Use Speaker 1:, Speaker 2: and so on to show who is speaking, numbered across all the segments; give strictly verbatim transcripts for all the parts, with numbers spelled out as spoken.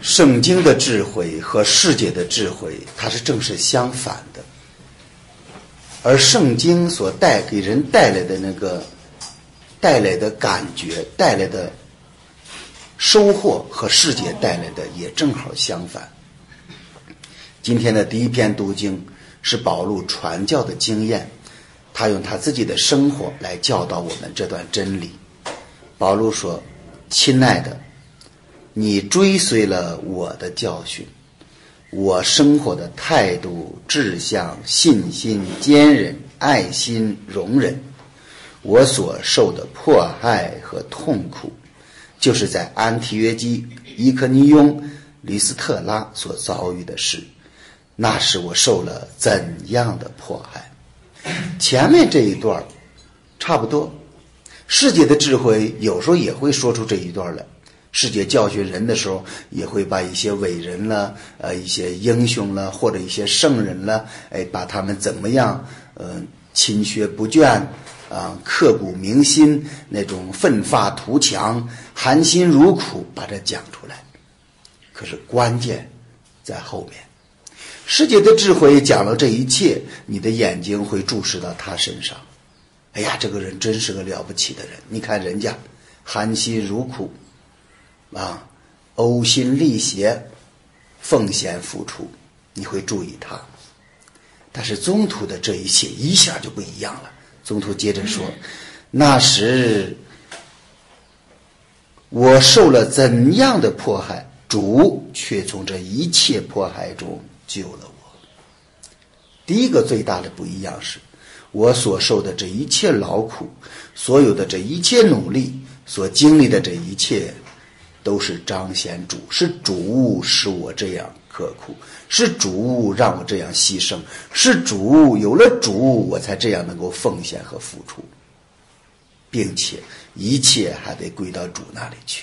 Speaker 1: 圣经的智慧和世界的智慧，它是正是相反的。而圣经所带给人带来的那个带来的感觉，带来的收获和世界带来的也正好相反。今天的第一篇读经是保禄传教的经验，他用他自己的生活来教导我们这段真理。保禄说：亲爱的，你追随了我的教训，我生活的态度、志向、信心、坚忍、爱心、容忍，我所受的迫害和痛苦，就是在安提约基、伊科尼雍、吕斯特拉所遭遇的事。那时我受了怎样的迫害？前面这一段差不多，世界的智慧有时候也会说出这一段来。世界教训人的时候，也会把一些伟人了，呃，一些英雄了，或者一些圣人了，哎，把他们怎么样，呃，勤学不倦，啊、呃，刻骨铭心，那种奋发图强、含辛茹苦，把它讲出来。可是关键在后面。世界的智慧讲了这一切，你的眼睛会注视到他身上。哎呀，这个人真是个了不起的人，你看人家含辛茹苦啊，呕心沥血，奉献付出，你会注意他。但是宗徒的这一切一下就不一样了。宗徒接着说：那时我受了怎样的迫害，主却从这一切迫害中救了我。第一个最大的不一样是，我所受的这一切劳苦，所有的这一切努力，所经历的这一切，都是彰显主，是主使我这样刻苦，是主让我这样牺牲，是主有了主，我才这样能够奉献和付出，并且一切还得归到主那里去。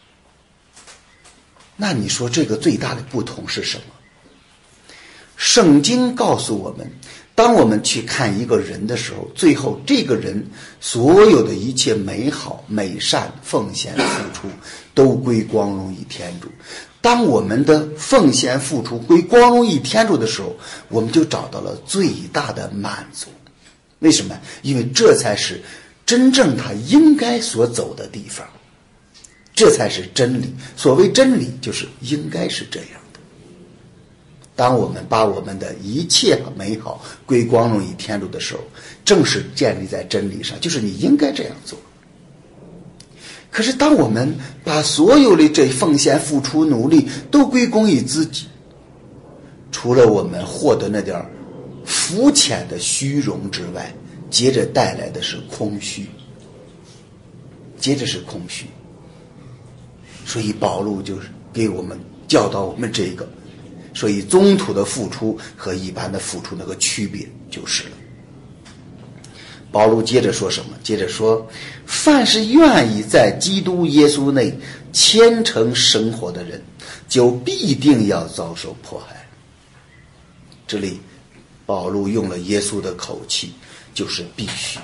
Speaker 1: 那你说这个最大的不同是什么？圣经告诉我们，当我们去看一个人的时候，最后这个人所有的一切美好、美善、奉献、付出，都归光荣于天主。当我们的奉献付出归光荣于天主的时候，我们就找到了最大的满足。为什么？因为这才是真正他应该所走的地方，这才是真理。所谓真理，就是应该是这样的。当我们把我们的一切美好归光荣于天主的时候，正是建立在真理上，就是你应该这样做。可是当我们把所有的这奉献付出努力都归功于自己，除了我们获得那点肤浅的虚荣之外，接着带来的是空虚，接着是空虚。所以保禄就是给我们教导我们这个，所以宗徒的付出和一般的付出那个区别就是了。保禄接着说什么？接着说，凡是愿意在基督耶稣内虔诚生活的人，就必定要遭受迫害。这里保禄用了耶稣的口气，就是必须。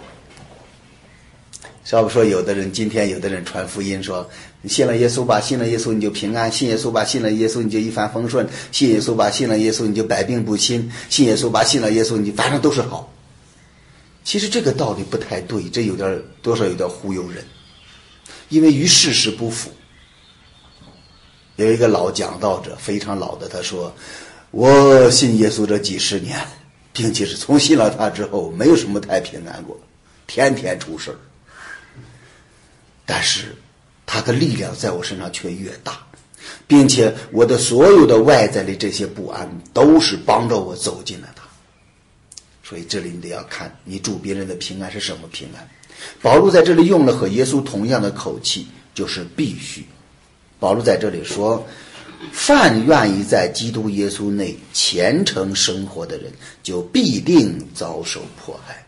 Speaker 1: 要不说有的人今天有的人传福音说，你信了耶稣吧，信了耶稣你就平安，信耶稣吧，信了耶稣你就一帆风顺，信耶稣吧，信了耶稣你就百病不侵，信耶稣吧，信了耶稣你就反正都是好。其实这个道理不太对，这有点多少有点忽悠人，因为与事实不符。有一个老讲道者，非常老的，他说，我信耶稣这几十年，并且是从信了他之后没有什么太平安过，天天出事儿，但是他的力量在我身上却越大，并且我的所有的外在的这些不安都是帮着我走进了他。所以这里你得要看你祝别人的平安是什么平安。保禄在这里用了和耶稣同样的口气，就是必须。保禄在这里说，凡愿意在基督耶稣内虔诚生活的人，就必定遭受迫害。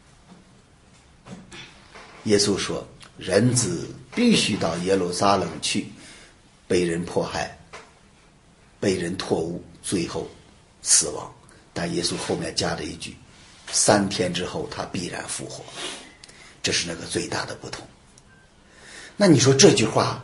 Speaker 1: 耶稣说，人子必须到耶路撒冷去，被人迫害，被人唾污，最后死亡。但耶稣后面加了一句，三天之后他必然复活。这是那个最大的不同。那你说这句话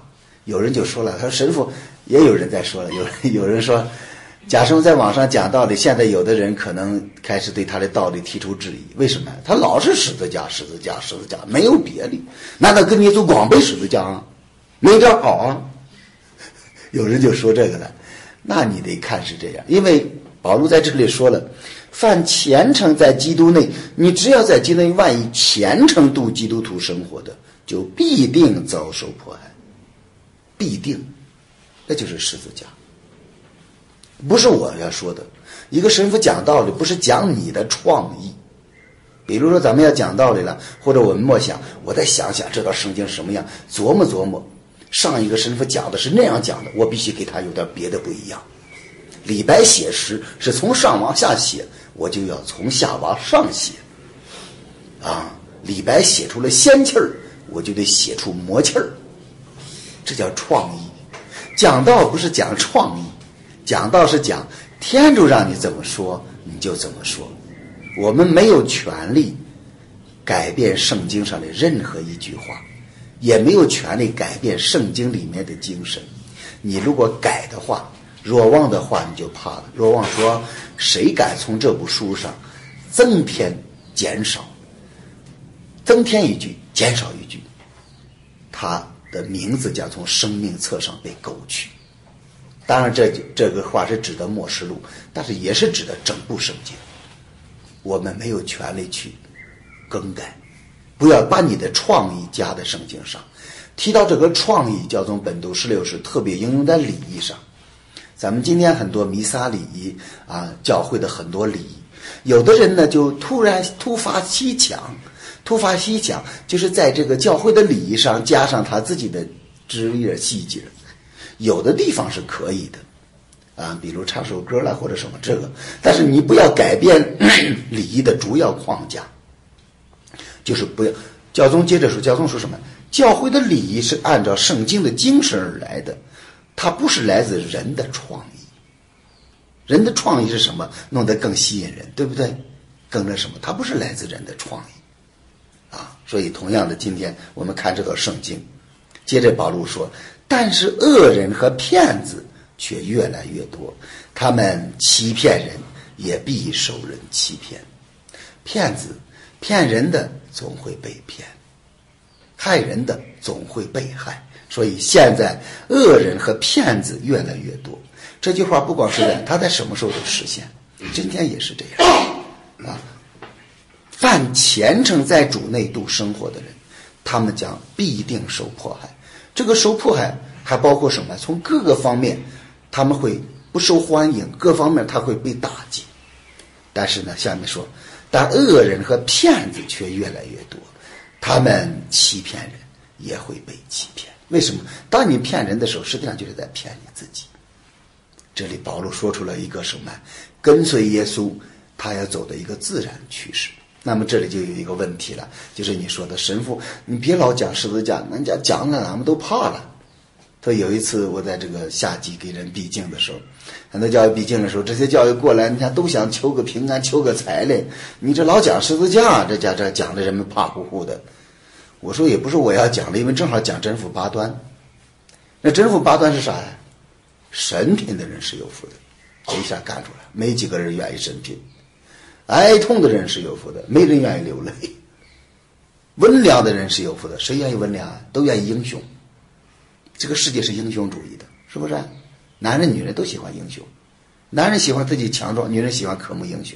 Speaker 1: 有人就说了，他说神父也有人在说了，有有人说贾师傅在网上讲道理，现在有的人可能开始对他的道理提出质疑，为什么？他老是十字架十字架十字架，没有别的，难道跟耶稣光背十字架啊？没点好啊？有人就说这个了，那你得看是这样，因为保罗在这里说了，凡虔诚在基督内，你只要在基督内，万一虔诚度基督徒生活的，就必定遭受迫害，必定，那就是十字架。不是我要说的，一个神父讲道理不是讲你的创意，比如说咱们要讲道理了，或者我们默想，我再想想这段圣经什么样，琢磨琢磨，上一个神父讲的是那样讲的，我必须给他有点别的不一样。李白写诗是从上往下写，我就要从下往上写啊。李白写出了仙气儿，我就得写出魔气儿，这叫创意。讲道不是讲创意，讲道是讲天主让你怎么说你就怎么说，我们没有权利改变圣经上的任何一句话，也没有权利改变圣经里面的精神。你如果改的话，若望的话你就怕了。若望说，谁敢从这部书上增添减少，增添一句减少一句，他的名字将从生命册上被勾去。当然这这个话是指的默示录，但是也是指的整部圣经。我们没有权利去更改，不要把你的创意加在圣经上。提到这个创意，教宗本笃十六世特别应用在礼仪上。咱们今天很多弥撒礼仪啊，教会的很多礼仪，有的人呢就突然突发奇想，突发奇想就是在这个教会的礼仪上加上他自己的职业细节，有的地方是可以的啊，比如唱首歌啦或者什么这个，但是你不要改变礼仪的主要框架，就是不要。教宗接着说，教宗说什么？教会的礼仪是按照圣经的精神而来的，它不是来自人的创意。人的创意是什么？弄得更吸引人，对不对？更那什么？它不是来自人的创意啊。所以同样的，今天我们看这段圣经，接着保禄说，但是恶人和骗子却越来越多，他们欺骗人，也必受人欺骗。骗子骗人的总会被骗，害人的总会被害。所以现在恶人和骗子越来越多。这句话不光是在，它在什么时候都实现，今天也是这样啊。凡虔诚在主内度生活的人，他们将必定受迫害。这个受迫害还包括什么？从各个方面他们会不受欢迎，各方面他会被打击。但是呢，下面说，但恶人和骗子却越来越多，他们欺骗人，也会被欺骗。为什么？当你骗人的时候，实际上就是在骗你自己。这里保罗说出了一个什么？跟随耶稣他要走的一个自然趋势。那么这里就有一个问题了，就是你说的神父，你别老讲十字架，人家讲了俺们都怕了。所以有一次我在这个夏季给人闭经的时候，很多教育闭经的时候，这些教育过来，你看都想求个平安，求个财嘞。你这老讲十字架，这家这讲的人们怕乎乎的。我说也不是我要讲的，因为正好讲真福八端。那真福八端是啥呀？神品的人是有福的，这一下干出来，没几个人愿意神品。哀痛的人是有福的，没人愿意流泪。温良的人是有福的，谁愿意温良啊？都愿意英雄。这个世界是英雄主义的，是不是？男人女人都喜欢英雄，男人喜欢自己强壮，女人喜欢渴慕英雄。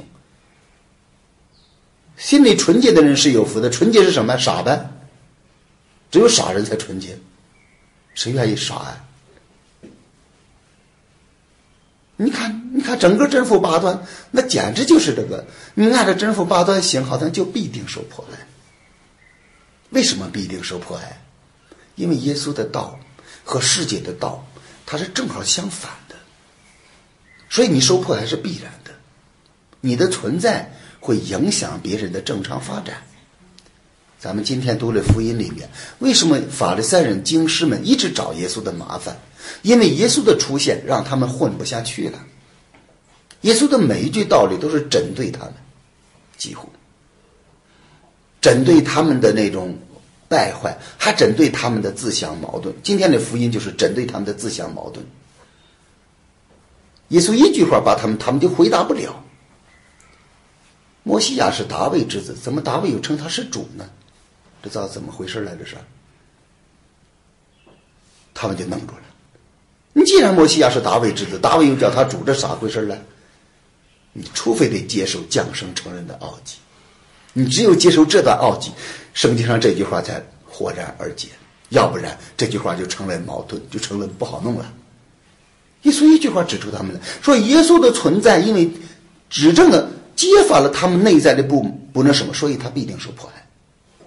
Speaker 1: 心里纯洁的人是有福的，纯洁是什么？傻呗，只有傻人才纯洁，谁愿意傻啊？你看，你看整个真福八端，那简直就是这个。你按照真福八端行，好像就必定受迫害。为什么必定受迫害？因为耶稣的道和世界的道，它是正好相反的，所以你受迫害是必然的。你的存在会影响别人的正常发展。咱们今天读了福音里面，为什么法利赛人经师们一直找耶稣的麻烦？因为耶稣的出现让他们混不下去了。耶稣的每一句道理都是针对他们，几乎针对他们的那种败坏，还针对他们的自相矛盾。今天的福音就是针对他们的自相矛盾。耶稣一句话把他们，他们就回答不了。摩西亚是大卫之子，怎么大卫又称他是主呢？这知道怎么回事来？这是他们就弄住了。你既然摩西亚是大卫之子，大卫又叫他主，这啥回事呢？你除非得接受降生成人的奥迹，你只有接受这段奥迹，圣经上这句话才豁然而解，要不然这句话就成了矛盾，就成了不好弄了。耶稣一句话指出他们了，说耶稣的存在因为指证了揭发了他们内在的不不那什么，所以他必定受迫害。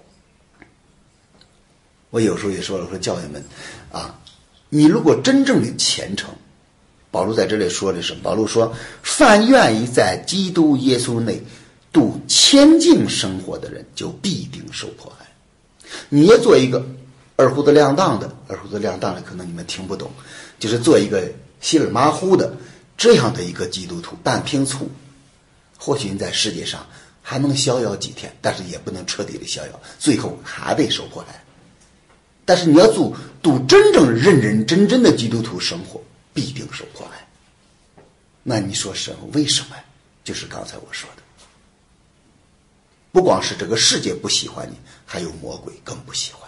Speaker 1: 我有时候也说了，说教友们啊，你如果真正的虔诚，保罗在这里说的是，保罗说凡愿意在基督耶稣内度谦敬生活的人，就必定受迫害。你也做一个二胡子亮当的，二胡子亮当的可能你们听不懂，就是做一个稀里马虎的这样的一个基督徒，半瓶醋，或许你在世界上还能逍遥几天，但是也不能彻底的逍遥，最后还得受迫害。但是你要度度真正认认真真的基督徒生活，必定受迫害。那你说神为什么？就是刚才我说的，不光是这个世界不喜欢你，还有魔鬼更不喜欢。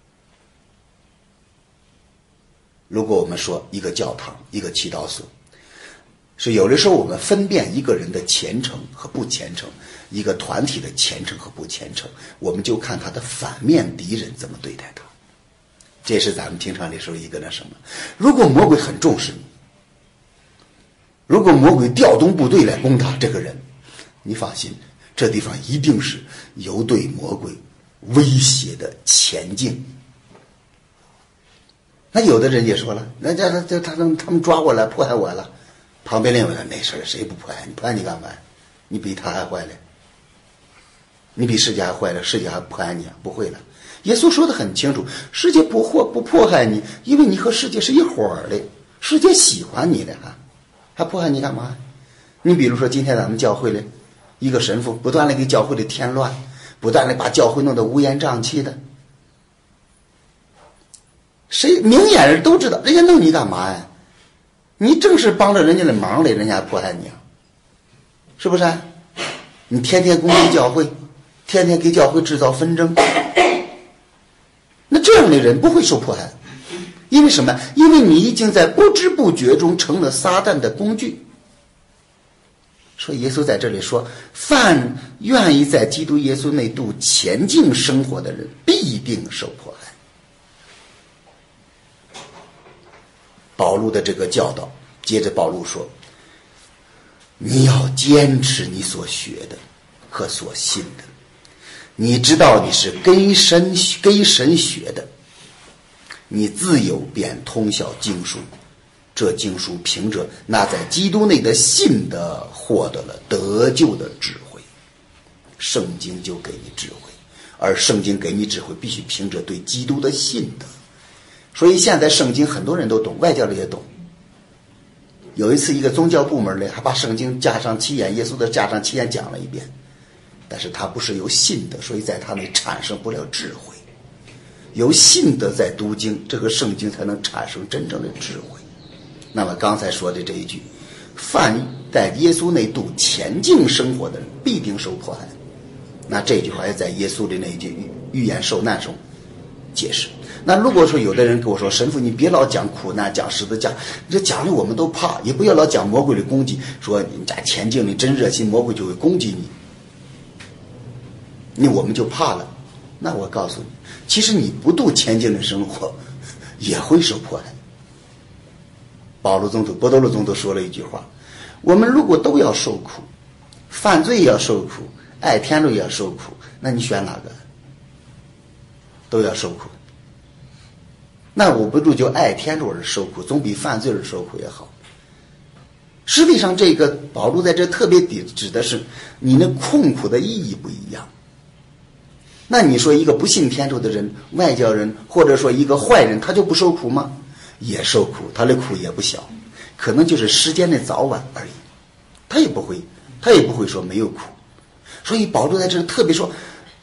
Speaker 1: 如果我们说一个教堂，一个祈祷所，是有的时候我们分辨一个人的虔诚和不虔诚，一个团体的虔诚和不虔诚，我们就看他的反面敌人怎么对待他。这是咱们平常的时候一个那什么，如果魔鬼很重视你，如果魔鬼调动部队来攻打这个人，你放心，这地方一定是有对魔鬼威胁的前进。那有的人也说了，那这这他们他们抓我了，迫害我了，旁边另外的没事，谁不迫害你？迫害你干嘛？你比他还坏了，你比世界还坏了，世界还迫害你啊？不会了。耶稣说得很清楚，世界不祸不迫害你，因为你和世界是一伙儿的，世界喜欢你的哈，还迫害你干嘛？你比如说今天咱们教会里一个神父不断的给教会里添乱，不断的把教会弄得乌烟瘴气的，谁明眼人都知道，人家弄你干嘛呀？你正是帮着人家的忙嘞，人家迫害你啊，是不是啊？你天天攻击教会，天天给教会制造纷争，那这样的人不会受迫害，因为什么？因为你已经在不知不觉中成了撒旦的工具。所以耶稣在这里说，凡愿意在基督耶稣内度前进生活的人，必定受迫害。保罗的这个教导，接着保罗说，你要坚持你所学的和所信的，你知道你是跟神跟神学的，你自有便通晓经书，这经书凭着那在基督内的信的，获得了得救的智慧。圣经就给你智慧，而圣经给你智慧必须凭着对基督的信的。所以现在圣经很多人都懂，外教的也懂。有一次一个宗教部门呢，还把圣经加上七言，耶稣的加上七言讲了一遍，但是他不是有信的，所以在他内产生不了智慧。有信的在读经，这个圣经才能产生真正的智慧。那么刚才说的这一句，凡在耶稣内度前进生活的人，必定受迫害。那这句话也在耶稣的那一句预言受难中解释。那如果说有的人跟我说，神父你别老讲苦难，讲十字架，这讲的我们都怕，也不要老讲魔鬼的攻击，说你在前进你真热心，魔鬼就会攻击你，那我们就怕了。那我告诉你，其实你不度前进的生活也会受迫害。保罗宗徒伯多禄宗徒说了一句话，我们如果都要受苦，犯罪也要受苦，爱天主也要受苦，那你选哪个？都要受苦，那我不如就爱天主而受苦，总比犯罪而受苦也好。实际上这个保罗在这特别指的是你那困苦的意义不一样。那你说一个不信天主的人，外教人，或者说一个坏人，他就不受苦吗？也受苦，他的苦也不小，可能就是时间的早晚而已，他也不会他也不会说没有苦。所以保罗在这特别说，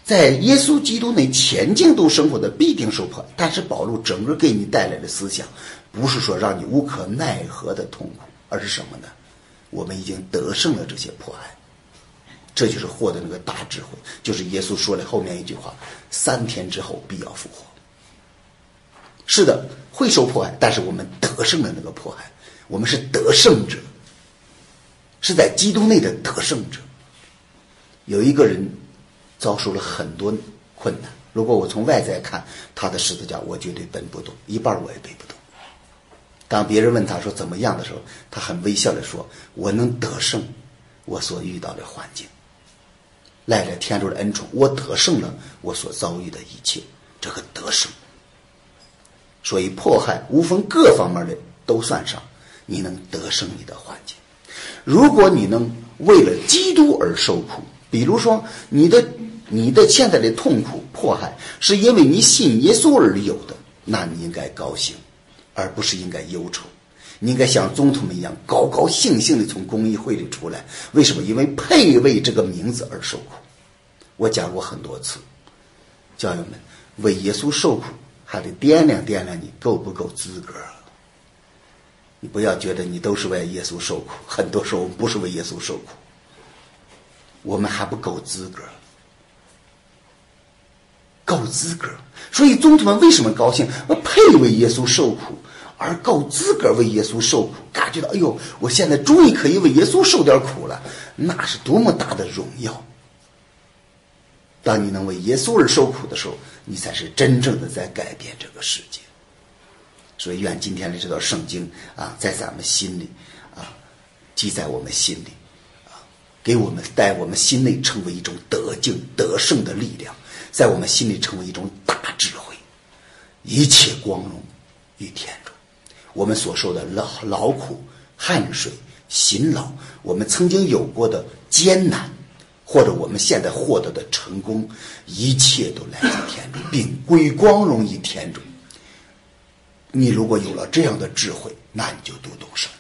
Speaker 1: 在耶稣基督内前进度生活的必定受迫害。但是保罗整个给你带来的思想，不是说让你无可奈何的痛苦，而是什么呢？我们已经得胜了这些迫害。这就是获得那个大智慧，就是耶稣说了后面一句话：三天之后必要复活。是的，会受迫害，但是我们得胜了那个迫害，我们是得胜者，是在基督内的得胜者。有一个人遭受了很多困难，如果我从外在看他的十字架，我绝对背不动，一半我也背不动。当别人问他说怎么样的时候，他很微笑地说：我能得胜我所遇到的环境，赖着天主的恩宠，我得胜了我所遭遇的一切，这个得胜。所以迫害无分各方面的都算上，你能得胜你的环境。如果你能为了基督而受苦，比如说你的你的现在的痛苦迫害是因为你信耶稣而有的，那你应该高兴，而不是应该忧愁。你应该像总统们一样高高兴兴地从公益会里出来。为什么？因为配为这个名字而受苦。我讲过很多次，教友们，为耶稣受苦还得掂量掂量你够不够资格。你不要觉得你都是为耶稣受苦，很多时候我们不是为耶稣受苦，我们还不够资格，够资格。所以宗徒们为什么高兴？配为耶稣受苦，而够资格为耶稣受苦，感觉到哎呦，我现在终于可以为耶稣受点苦了，那是多么大的荣耀。当你能为耶稣而受苦的时候，你才是真正的在改变这个世界。所以愿今天的这段圣经啊，在咱们心里啊，记在我们心里啊，给我们在我们心内成为一种得敬得胜的力量，在我们心里成为一种大智慧，一切光荣与天主。我们所受的劳劳苦、汗水、辛劳，我们曾经有过的艰难，或者我们现在获得的成功，一切都来自天主，并归光荣于天主。你如果有了这样的智慧，那你就读懂圣经。